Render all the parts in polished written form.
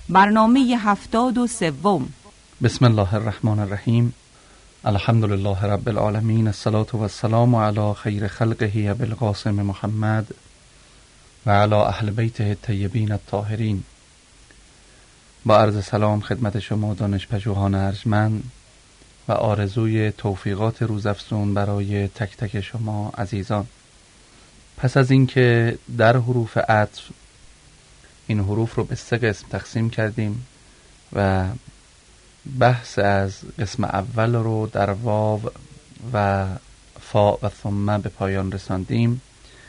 برنامه 73. بسم الله الرحمن الرحیم. الحمد لله رب العالمین، الصلاة و السلام علی خیر خلقه بالقاسم محمد و علی اهل بیته الطیبین الطاهرین. با عرض سلام خدمت شما دانشپژوهان ارجمند و آرزوی توفیقات روزافزون برای تک تک شما عزیزان. پس از اینکه در حروف عطف این حروف رو به 3 قسم تقسیم کردیم و بحث از قسم اول رو در واو و فا و ثم به پایان رساندیم،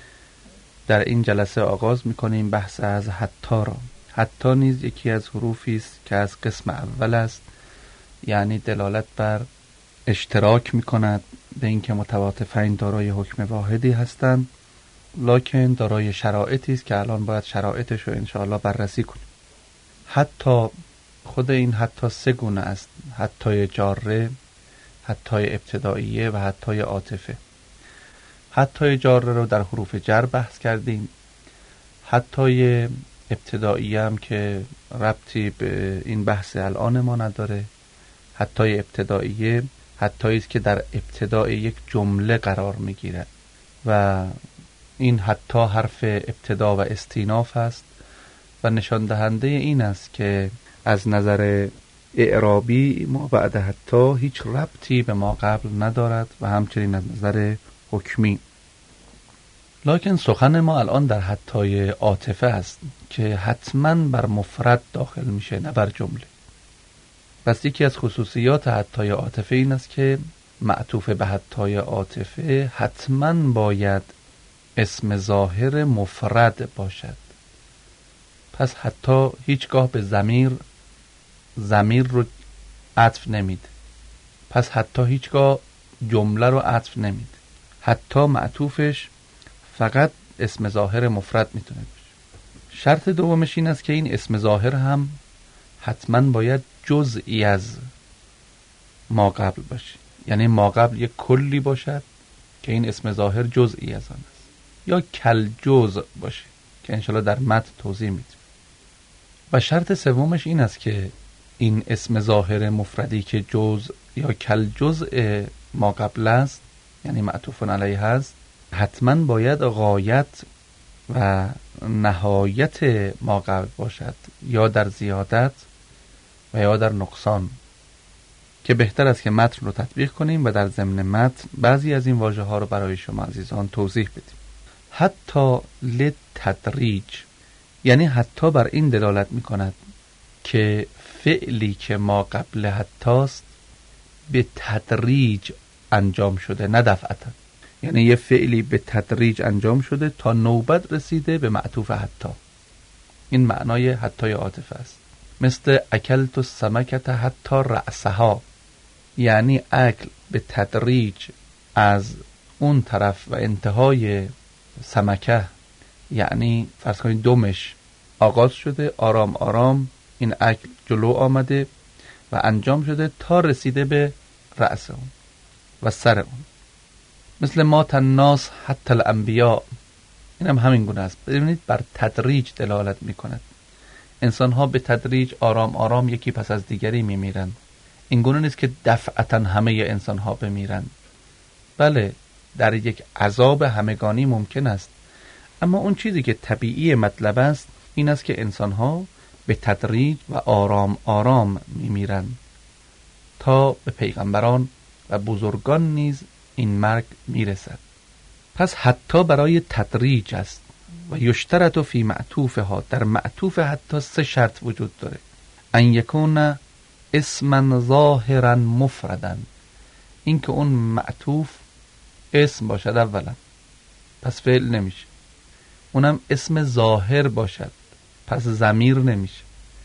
در این جلسه آغاز می‌کنیم بحث از حتی را. حتی نیز یکی از حروفی است که از قسم اول است، یعنی دلالت بر اشتراک می‌کند به اینکه متواتفین دارای حکم واحدی هستند، لکن دارای شرایطی است که الان باید شرایطش رو انشاءالله بررسی کنیم. حتی خود این حتی 3 گونه است: حتی جاره، حتی ابتدائیه و حتی عاطفه. حتی جاره رو در حروف جر بحث کردیم. حتی ابتدائیه هم که ربطی به این بحث الان ما نداره. حتی ابتدائیه حتی است که در ابتدای یک جمله قرار میگیرد و این حتی حرف ابتدا و استیناف است و نشان دهنده این است که از نظر اعرابی ما بعد حتی هیچ ربطی به ما قبل ندارد و همچنین از نظر حکمی. لکن سخن ما الان در حتی عاطفه است که حتما بر مفرد داخل میشه، نه بر جمله. پس یکی از خصوصیات حتی عاطفه این است که معطوف به حتی عاطفه حتما باید اسم ظاهر مفرد باشد. پس حتی هیچگاه به ضمیر رو عطف نمید. پس حتی هیچگاه جمله رو عطف نمید. حتی معطوفش فقط اسم ظاهر مفرد میتونه باشه. شرط دومش این است که این اسم ظاهر هم حتما باید جزئی از ما قبل باشه، یعنی ما قبل یک کلی باشد که این اسم ظاهر جزئی از آن است، یا کل جزء باشه که انشالله در متن توضیح میدیم. و شرط سومش این است که این اسم ظاهر مفردی که جزء یا کل جزء ما قبل است، یعنی معطوف علیه است، حتما باید غایت و نهایت ما قبل باشد، یا در زیادت و یا در نقصان، که بهتر است که متن رو تطبیق کنیم و در ضمن متن بعضی از این واژه ها رو برای شما عزیزان توضیح بدیم. حتی للتدریج، یعنی حتی بر این دلالت می کند که فعلی که ما قبل حتی است به تدریج انجام شده، نه دفعتا. یعنی یه فعلی به تدریج انجام شده تا نوبت رسیده به معطوف حتی. این معنای حتی عاطفه است. مثل اکلت السمکة حتی رأسها، یعنی اکل به تدریج از اون طرف و انتهای سمکه، یعنی فرض کنید دمش آغاز شده، آرام آرام این اکل جلو آمده و انجام شده تا رسیده به رأس اون و سر اون. مثل مات الناس حتی الانبیاء، این هم همین گونه است. ببینید بر تدریج دلالت می کند. انسان ها به تدریج آرام آرام یکی پس از دیگری می میرند. این گونه نیست که دفعتا همه انسان ها بمیرند. بله، در یک عذاب همگانی ممکن است، اما اون چیزی که طبیعی مطلب است این است که انسان ها به تدریج و آرام آرام می میرند تا به پیغمبران و بزرگان نیز این مرگ می رسد. پس حتی برای تدریج است و یشترط فی معطوفها، در معطوف حتی 3 شرط وجود داره. ان یکون اسما ظاهرا مفردا، این که اون معطوف اسم باشد اولا، پس فعل نمیشه. اونم اسم ظاهر باشد، پس ضمیر نمیشه.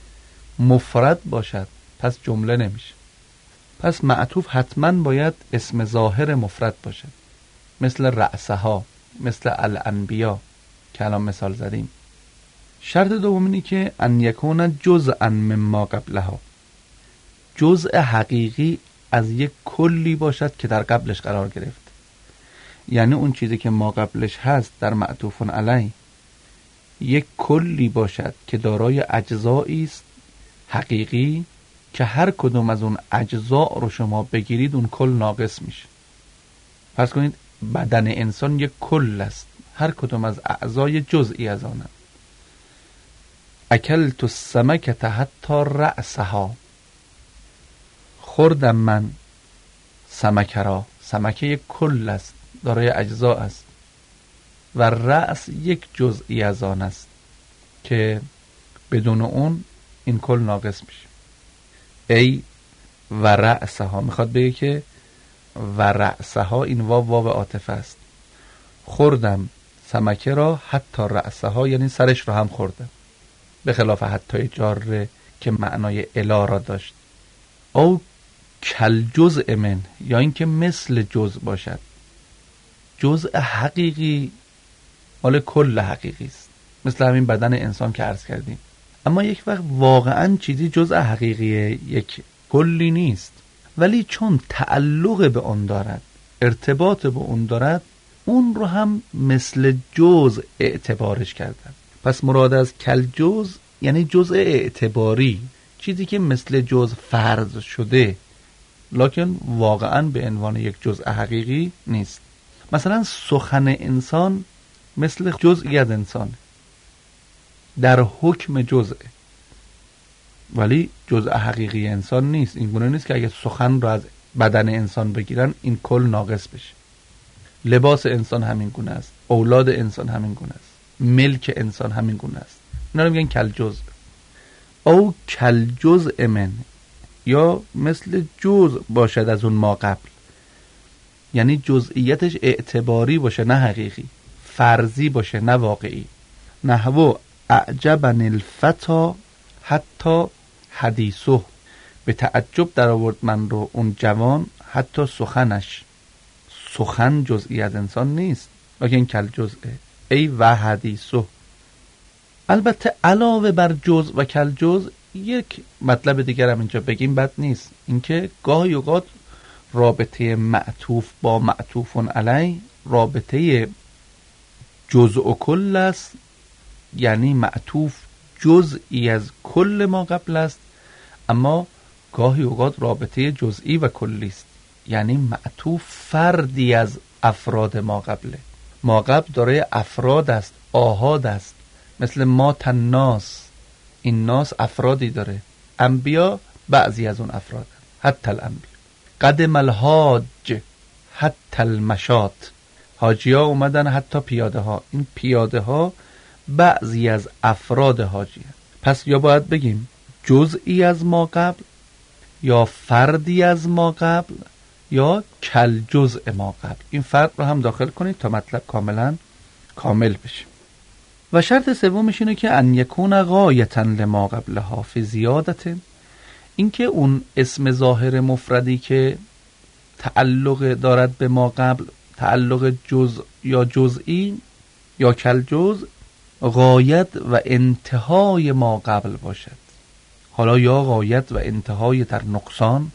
مفرد باشد، پس جمله نمیشه. پس معطوف حتما باید اسم ظاهر مفرد باشد، مثل رأسها، مثل الانبیا که الان مثال زدیم. شرط دوم اینه که ان یکون جزءا مما قبلها، جزء حقیقی از یک کلی باشد که در قبلش قرار گرفت. یعنی اون چیزی که ما قبلش هست در معطوف علیه یک کلی باشد که دارای اجزایی است حقیقی که هر کدوم از اون اجزا رو شما بگیرید اون کل ناقص میشه. فرض کنید بدن انسان یک کل است، هر کدوم از اعضای جزئی از آن. اکلت السمکة حتی رأسها، خوردم من سمکه را. سمکه یک کل است، دارای اجزا است و رأس یک جزئی از آن است که بدون اون این کل ناقص میشه. ای و رأسها، میخواد بگه که و رأسها، این واو عاطفه است. خوردم سمکه را حتی رأسها، یعنی سرش رو هم خوردم، به خلاف حتی جاره که معنای الا را داشت. او کل جزء من، یا اینکه مثل جزء باشد. جزء حقیقی مال کل حقیقی است، مثل همین بدن انسان که عرض کردیم. اما یک وقت واقعا چیزی جزء حقیقی یک کلی نیست، ولی چون تعلق به اون دارد، ارتباط به اون دارد، اون رو هم مثل جزء اعتبارش کردن. پس مراد از کل جزء یعنی جزء اعتباری، چیزی که مثل جزء فرض شده لکن واقعا به عنوان یک جزء حقیقی نیست. مثلا سخن انسان مثل جزئی از انسان در حکم جزء، ولی جزء حقیقی انسان نیست. این گونه نیست که اگه سخن رو از بدن انسان بگیرن این کل ناقص بشه. لباس انسان همین گونه است، اولاد انسان همین گونه است، ملک انسان همین گونه است. اینا رو میگن کل جزء. او کل جزء من، یا مثل جزء باشد از اون ما قبل، یعنی جزئیتش اعتباری باشه نه حقیقی، فرضی باشه نه واقعی. نحو اعجبنی الفتا حتی حدیثه، به تعجب در آورد من رو اون جوان حتی سخنش. سخن جزئی از انسان نیست لیکن کل جزئه. ای و حدیثه. البته علاوه بر جزء و کل جزء یک مطلب دیگر هم اینجا بگیم بد نیست، اینکه گاهی اوقات رابطه معطوف با معطوف علی رابطه جزء و کل است، یعنی معطوف جزئی از کل ما قبل است، اما گاهی اوقات رابطه جزئی و کلی است، یعنی معطوف فردی از افراد ما قبله. ما قبل دارای افراد است، آحاد است، مثل ما تناس، این ناس افرادی داره. انبیا بعضی از اون افراد، حتی الانبیا. قدم الحاج حتی المشاط، حاجی ها اومدن حتی پیاده ها. این پیاده ها بعضی از افراد حاجی هست. پس یا باید بگیم جزئی از ما قبل، یا فردی از ما قبل، یا کل جزء ما قبل. این فرق رو هم داخل کنید تا مطلب کاملا کامل بشه. و شرط سومش اینه که ان یکون غایتا لما قبلها فی زیادت، اینکه اون اسم ظاهر مفردی که تعلق دارد به ما قبل، تعلق جزء یا جزئی یا کل جزء، غایت و انتهای ما قبل باشد. حالا یا غایت و انتهای در نقصان،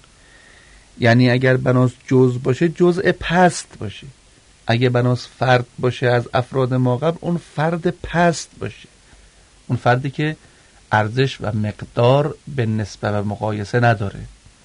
یعنی اگر بناس جزء باشه جزء پست باشه، اگه بناس فرد باشه از افراد ما قبل اون فرد پست باشه، اون فردی که ارزش و مقدار به نسبت و مقایسه نداره.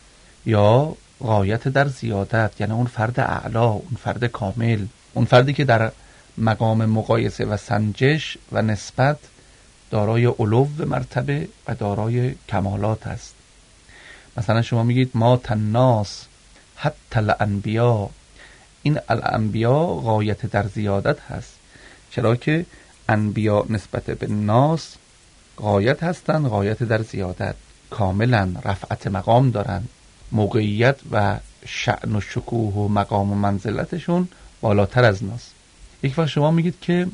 یا غایت در زیادت، یعنی اون فرد اعلا، اون فرد کامل، اون فردی که در مقام مقایسه و سنجش و نسبت دارای علو مرتبه و دارای کمالات است. مثلا شما میگید ما تناس حتی الانبیا، این الانبیا غایت در زیادت هست، چرا که انبیا نسبت به ناس غایت هستن، غایت در زیادت، کاملا رفعت مقام دارن، موقعیت و شأن و شکوه و مقام و منزلتشون بالاتر از ناس. یک وقت شما میگید که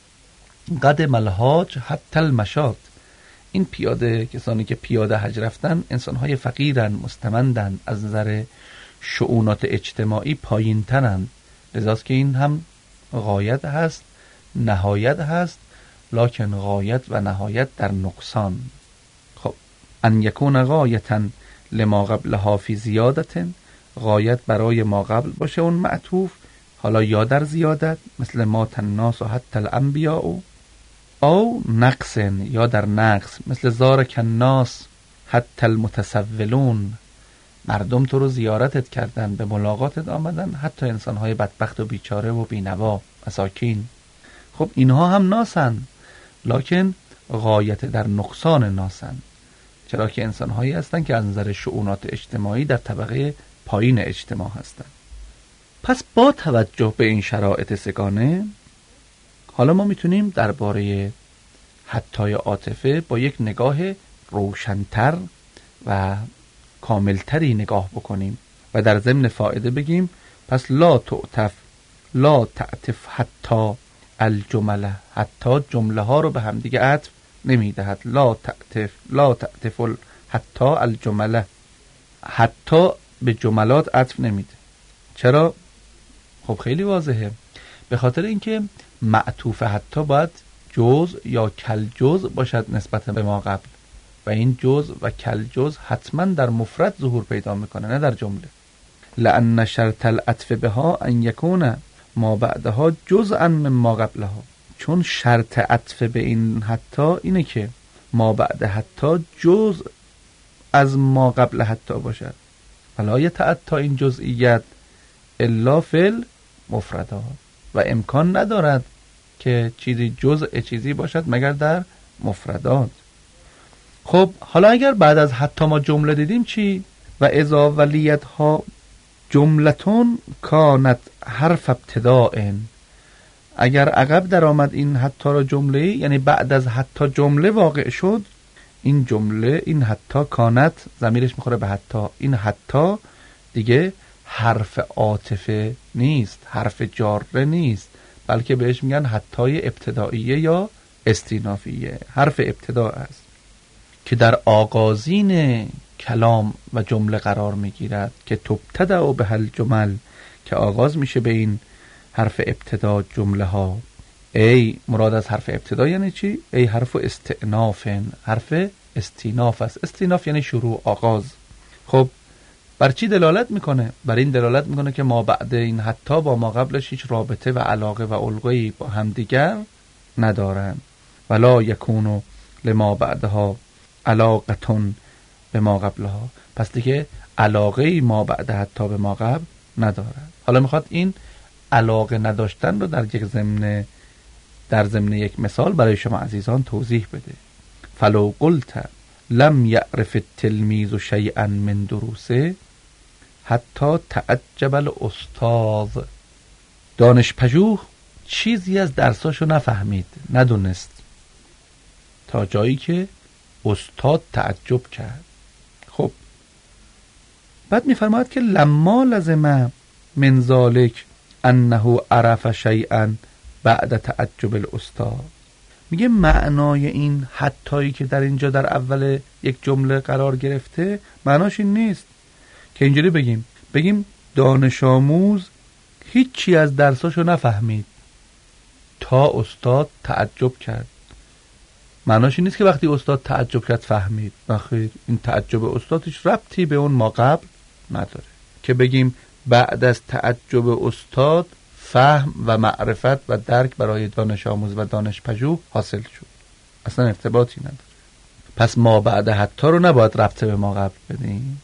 قدم الحاج حتی المشاط، این پیاده، کسانی که پیاده حج رفتن انسانهای فقیرن، مستمندن، از نظر شؤونات اجتماعی پایین ترن، لذاست که این هم غایت هست، نهایت هست، لکن غایت و نهایت در نقصان. خب ان یکون غایتا لما قبلها فی زیادت، غایت برای ما قبل باشه اون معطوف، حالا یا در زیادت مثل ما تناس و حتی الانبیاء، او نقص، یا در نقص مثل زار کناس حتی المتسولون، مردم تو رو زیارتت کردن، به ملاقاتت آمدن، حتی انسانهای بدبخت و بیچاره و بینوا مساکین. خب اینها هم ناسن، لکن غایت در نقصان ناسن، چرا که انسانهایی هستن که از نظر شؤونات اجتماعی در طبقه پایین اجتماع هستن. پس با توجه به این شرایط سگانه، حالا ما میتونیم درباره حتی عاطفه با یک نگاه روشن‌تر و کاملتری نگاه بکنیم و در ضمن فائده بگیم پس لا تعطف حتی الجمله، حتی جمله ها رو به هم دیگه عطف نمیدهد. لا تعطف حتی الجمله، حتی به جملات عطف نمیده. چرا؟ خب خیلی واضحه، به خاطر اینکه معطوف حتی باید جزء یا کل جزء باشد نسبت به ما قبل، و این جزء و کل جزء حتما در مفرد ظهور پیدا میکنه نه در جمله. لأن شرط العطف بها ان یکون ما بعدها جزءا من ما قبلها، چون شرط عطف به این حتی اینه که ما بعد حتی جزء از ما قبل حتی باشد، ولا یتعطی این جزئیت الا فی المفردات، و امکان ندارد که چیزی جزء چیزی باشد مگر در مفردات. خب حالا اگر بعد از حتی ما جمله دیدیم چی؟ و اذا ولیتها جملتون کانت حرف ابتداء، اگر عقب در آمد این حتی را جمله، یعنی بعد از حتی جمله واقع شد، این جمله، این حتی کانت ضمیرش میخوره به حتی، این حتی دیگه حرف عاطفه نیست، حرف جاره نیست، بلکه بهش میگن حتی ابتدائیه یا استینافیه، حرف ابتدا است که در آغازین کلام و جمله قرار میگیرد که تبتدأ به الجمل، که آغاز میشه به این حرف ابتدا جمله ها. ای مراد از حرف ابتدا یعنی چی؟ ای حرف استئناف، حرف استیناف است. استیناف یعنی شروع، آغاز. خب بر چی دلالت میکنه؟ بر این دلالت میکنه که ما بعد این حتی با ما قبلش هیچ رابطه و علاقه و القه‌ای با همدیگر ندارن. ولا یکونو لما بعدها علاقتون به ما قبلها، پس دیگه علاقه ما بعد حتی به ما قبل ندارن. حالا میخواد این علاقه نداشتن رو در ضمن یک مثال برای شما عزیزان توضیح بده. فلو قلت لم یعرف التلمیذ شیئا من دروسه حتی تعجب الاستاذ، دانش پژوه چیزی از درساشو نفهمید، ندونست، تا جایی که استاد تعجب کرد. خب بعد میفرماید که لما لزم من ذالک انه عرف شیئا بعد تعجب الاستاد، میگه معنای این حتایی که در اینجا در اول یک جمله قرار گرفته معناش این نیست که اینجوری بگیم دانش آموز هیچی از درساشو نفهمید تا استاد تعجب کرد. معناش این نیست که وقتی استاد تعجب کرد فهمید. بخیر، این تعجب استاد هیچ ربطی به اون ما قبل نداره که بگیم بعد از تعجب استاد فهم و معرفت و درک برای دانش آموز و دانش پژوه حاصل شد. اصلا ارتباطی نداره. پس ما بعد حتی رو نباید ربط به ما قبل بدیم.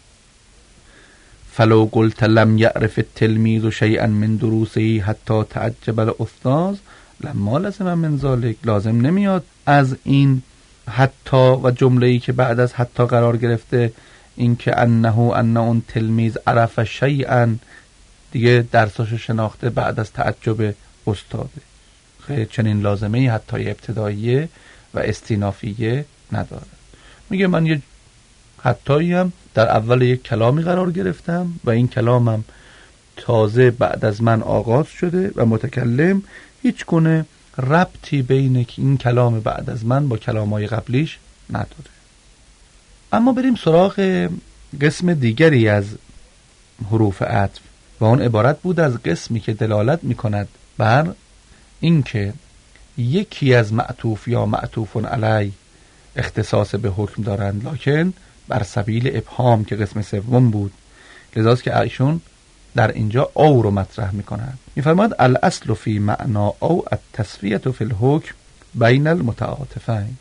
فلو قلت لم یعرف التلمیذ شیئا من دروسه حتی تعجب الاستاذ لما لزم من ذلك، لازم نمیاد از این حتی و جمله‌ای که بعد از حتی قرار گرفته این که ان اون تلمیذ عرف شیئا دیگه درساشو شناخته بعد از تعجب استاده. خیلی چنین لازمه حتی ابتداییه و استینافیه نداره. میگه من یه حتی هم در اول یک کلامی قرار گرفتم و این کلامم تازه بعد از من آغاز شده و متکلم هیچ گونه ربطی بین این کلام بعد از من با کلامای قبلیش نداره. اما بریم سراغ قسم دیگری از حروف عطف و اون عبارت بود از قسمی که دلالت میکند بر اینکه یکی از معطوف یا معطوف علی اختصاص به حکم دارند، لکن بر سبیل ابهام که قسم سوم بود، لذاست که ایشون در اینجا او رو مطرح میکنند. میفرماد الاصل فی معنا او التسویه فی الحکم بین المتعاطفین.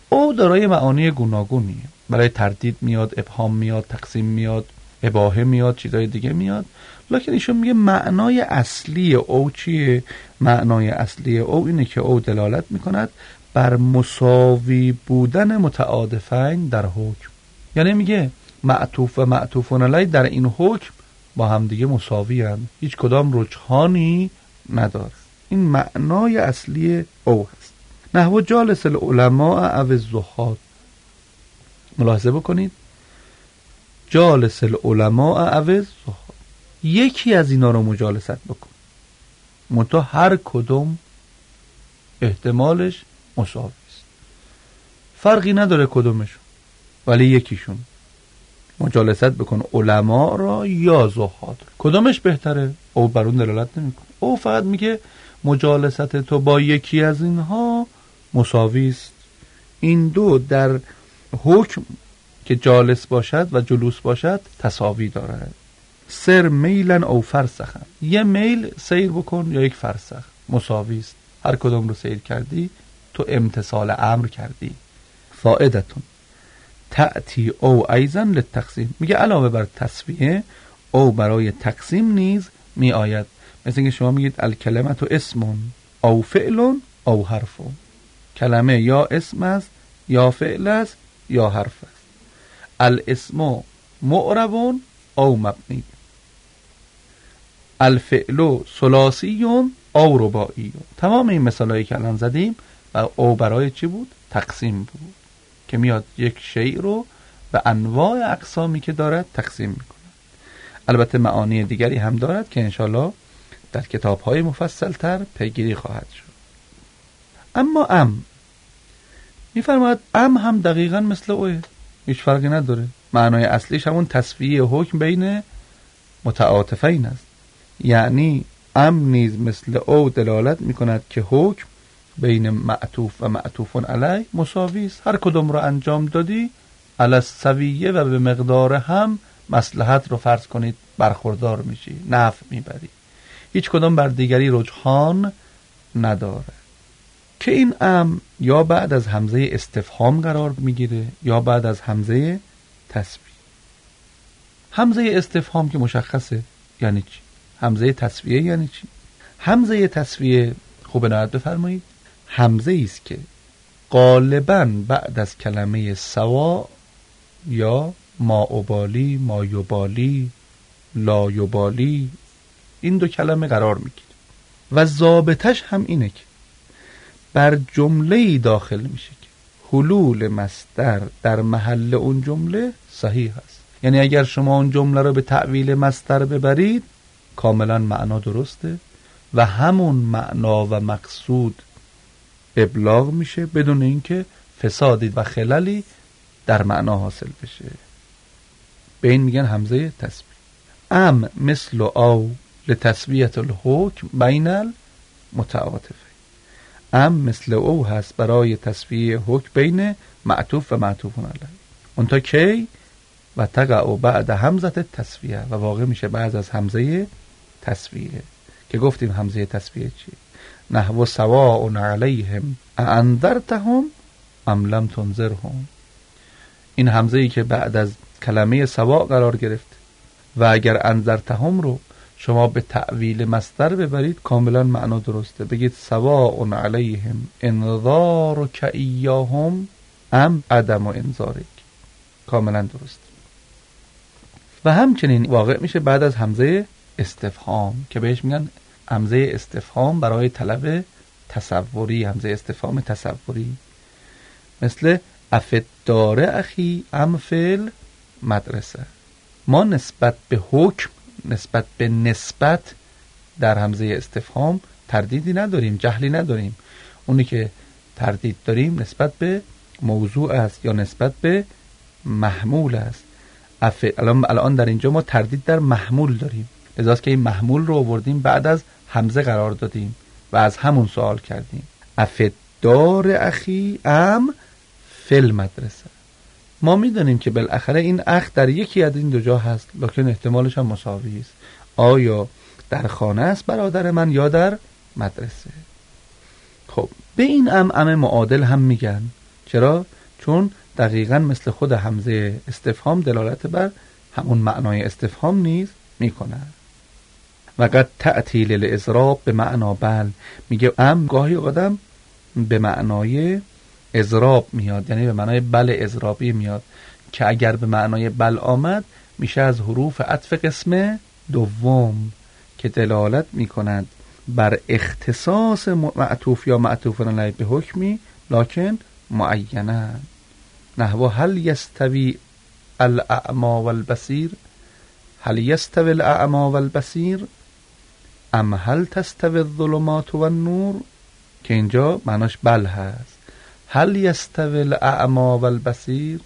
او دارای معانی گوناگونیه. برای تردید میاد، ابهام میاد، تقسیم میاد، اباحه میاد، چیزای دیگه میاد. لکن ایشون میگه معنای اصلی او چیه؟ معنای اصلی او اینه که او دلالت میکند بر مساوی بودن متعاطفین در حکم. یعنی میگه معطوف و معطوفون علیه در این حکم با هم دیگه مساوی هستند، هیچ کدام رجحانی نداره. این معنای اصلی او هست. نحو جالس العلماء او الزهاد. ملاحظه بکنید، جالس العلماء او الزهاد، یکی از اینا رو مجالست بکن، منتها هر کدوم احتمالش مساوی است، فرقی نداره کدومشون، ولی یکیشون مجالست بکن، علما را یا زهاد. کدومش بهتره؟ او بر اون دلالت نمیکنه. او فقط میگه مجالست تو با یکی از اینها مساوی است. این دو در حکم که جالس باشد و جلوس باشد تساوی دارد. سر میلن او فرسخن، یه میل سیر بکن یا یک فرسخ، مساوی است. هر کدوم رو سیر کردی تو امتثال امر کردی. فائدتون تأتی او ایضا للتقسیم، میگه علاوه بر تسویه او برای تقسیم نیز می آید. مثل اینکه شما میگید الکلمت اسم او فعل او حرف. کلمه یا اسم است یا فعل است یا حرف است. الاسم معرب او مبنی، الفعل ثلاثی او رباعی. تمام این مثالایی که الان زدیم و او برای چی بود؟ تقسیم بود، که میاد یک شیء رو به انواع اقسامی که دارد تقسیم میکنه. البته معانی دیگری هم دارد که انشالله در کتاب‌های مفصل‌تر پیگیری خواهد شد. اما میفرماید هم دقیقاً مثل اوه، هیچ فرقی نداره. معنای اصلیش همون تسویه حکم بین متعاطفین است. یعنی نیز مثل او دلالت میکند که حکم بین معطوف و معطوفون علیه مساوی است. هر کدوم رو انجام دادی علی السویه و به مقدار هم مصلحت رو فرض کنید برخوردار میشی، نفع میبری، هیچ کدوم بر دیگری رجحان نداره. که این یا بعد از همزه استفهام قرار میگیره یا بعد از همزه تسویه. همزه استفهام که مشخصه یعنی چی، همزه تسویه یعنی چی؟ همزه تسویه خوب عنایت بفرمایید همزه است که غالباً بعد از کلمه سوا یا ما ابالی، ما یبالی، لا یبالی، این دو کلمه قرار میگیره و ضابطش هم اینه که بر جمله‌ای داخل میشه که حلول مصدر در محل اون جمله صحیح است. یعنی اگر شما اون جمله رو به تعویل مصدر ببرید کاملا معنا درسته و همون معنا و مقصود ابلاغ میشه بدون اینکه فسادی و خللی در معنا حاصل بشه. به این میگن همزه تسویه. مثل او لتسویه الحکم بین المتعاطفه. مثل او هست برای تسویه حکم بین معطوف و معطوفون علیه. اونتا کی و تقع بعد همزه تسویه، و واقع میشه بعد از همزه تسویه که گفتیم همزه تسویه چی؟ نحو سواء علیهم انذرتهم ام لم تنذرهم. این همزه ای که بعد از کلمه سواء قرار گرفت و اگر انذرتهم رو شما به تعویل مصدر ببرید کاملا معنا درسته. بگید سواء علیهم انذارک ایاهم ام عدم انذارک، کاملا درست. و همچنین واقع میشه بعد از همزه استفهام که بهش میگن همزه استفهام برای طلب تصوری، همزه استفهام تصوری، مثل افدار اخی ام فعل مدرسه. ما نسبت به حکم، نسبت به نسبت در همزه استفهام تردیدی نداریم، جهلی نداریم. اونی که تردید داریم نسبت به موضوع است یا نسبت به محمول است. الان در اینجا ما تردید در محمول داریم، لذاست که این محمول رو آوردیم بعد از همزه قرار دادیم و از همون سوال کردیم افدار اخی ام فل مدرسه. ما میدونیم که بالاخره این اخ در یکی از این دو جا هست، لکن احتمالش هم مساوی است. آیا در خانه است برادر من یا در مدرسه؟ خب به این ام معادل هم میگن. چرا؟ چون دقیقاً مثل خود همزه استفهام دلالت بر همون معنای استفهام نیز میکند. و قد تأتی للإضراب به معنا بل، میگه گاهی آدم به معنای اضراب میاد، یعنی به معنای بل اضرابی میاد که اگر به معنای بل آمد میشه از حروف عطف قسم دوم که دلالت میکند بر اختصاص معطوف یا معطوف علیه به حکمی لکن معینه. نحو هل یستوی الاعمی والبصیر، هل یستوی الاعمی والبصیر ام هل تستوی الظلمات والنور، که اینجا معناش بل هست. هل یستوی الاعمی والبصیر،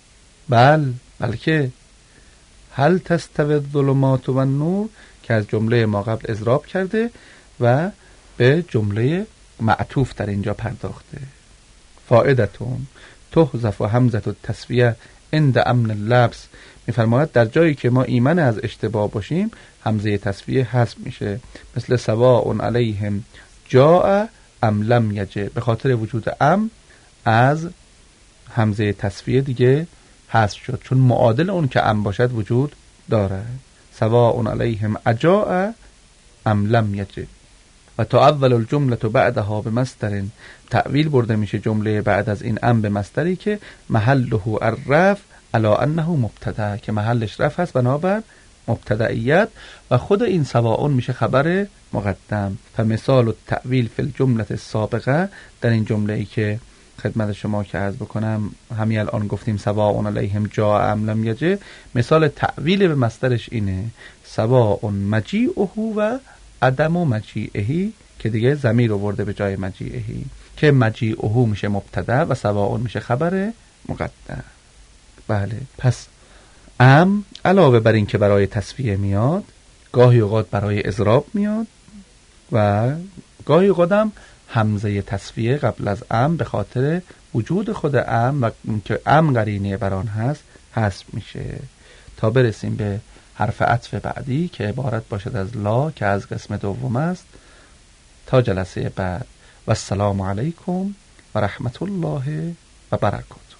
بلکه هل تستوی الظلمات والنور که از جمله ما قبل اضراب کرده و به جمله معطوف در اینجا پرداخته. فائدتون تحذف همزه التسویه عند امن اللبس، میفرماید در جایی که ما ایمن از اشتباه باشیم همزه تسویه حذف میشه، مثل سواء علیهم جاء ام لم یجه، به خاطر وجود ام از همزه تسویه دیگه حذف شد، چون معادل اون که ام باشد وجود داره. سواء علیهم اجاء ام لم یجه. و تعول الجمله بعدها به مصدر، تعویل برده میشه جمله بعد از این ام به مصدری که محله الرفع علی انه مبتدا، که محلش رفع هست بنابر مبتدئیت و خود این سواء میشه خبر مقدم. فمثال التعویل فی الجمله السابقه، در این جمله ای که خدمت شما که عرض بکنم همین الان گفتیم سواء علیهم جاء ام لم یجه، مثال تعویل به مصدرش اینه سواء مجیئه و عدم مجیئه، که دیگه ضمیر رو برده به جای مجیئه، که مجیئه میشه مبتدا و سواء میشه خبر مقدم. بله، پس ام علاوه بر این که برای تسویه میاد، گاهی اوقات برای اضراب میاد و گاهی اوقات هم همزه تسویه قبل از ام به خاطر وجود خود ام و که ام قرینه بران هست حذف میشه، تا برسیم به حرف عطف بعدی که عبارت باشد از لا که از قسم دوم است. تا جلسه بعد و السلام علیکم و رحمت الله و برکاته.